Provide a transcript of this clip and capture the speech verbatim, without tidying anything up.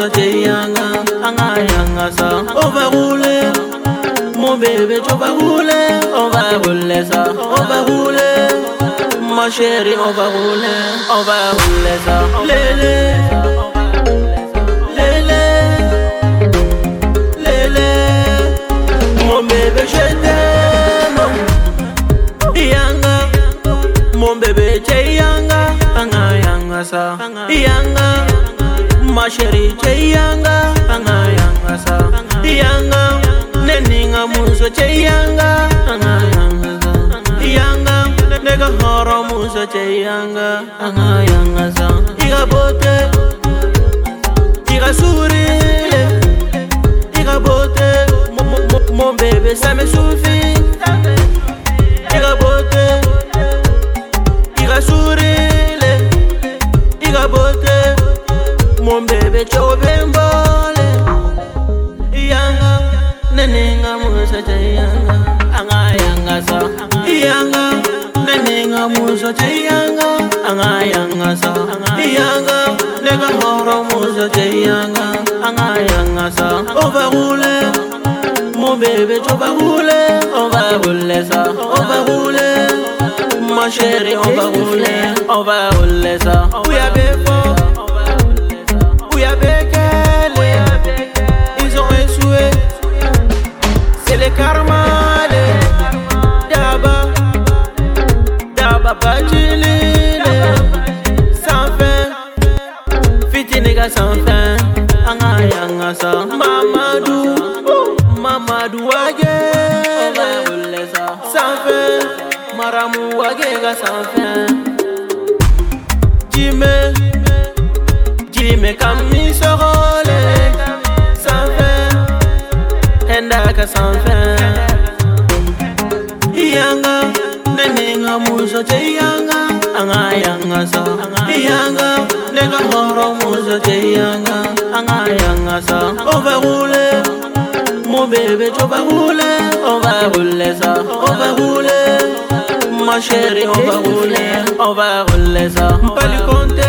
musa teyanga anga yanga sa ova roule mon bébé tu vas rouler on va rouler ça on va rouler ma chérie on va rouler on va rouler ça lélé lélé lélé mon bébé je t'aime yanga mon bébé t'es yanga anga yanga sa yanga ma chérie t'es yanga anga yanga sa yanga neninga muso t'es yanga anga yanga sa yanga nega horo muso t'es yanga anga yanga sa iga beauté iga sourire iga beauté mon bébé ça me suffit iga beauté iga sourire iga beauté mon bébé chobembole yanga neninga muso t'es yanga anga yanga sa yanga neninga muso t'es yanga anga yanga sa yanga nega horo muso t'es yanga anga yanga sa on va rouler mon bébé tu vas rouler on va rouler ça on va rouler ma chérie on va rouler on va rouler ça oui avec oui avec elle ils ont échoué c'est le karma Daba Daba Bajilile sans fin Fitiniga sans fin anga yanga sa Mamadou Mamadou wage sans fin Maramu wage sans fin Jime Jime kami sorole sans fin Hendaka sans fin yanga neninga muso te yanga anga yanga sa yanga nega horo muso te yanga anga yanga sa on va rouler mon bébé tu vas rouler on va rouler ça on va rouler ma chérie on va rouler on va rouler ça pas du compte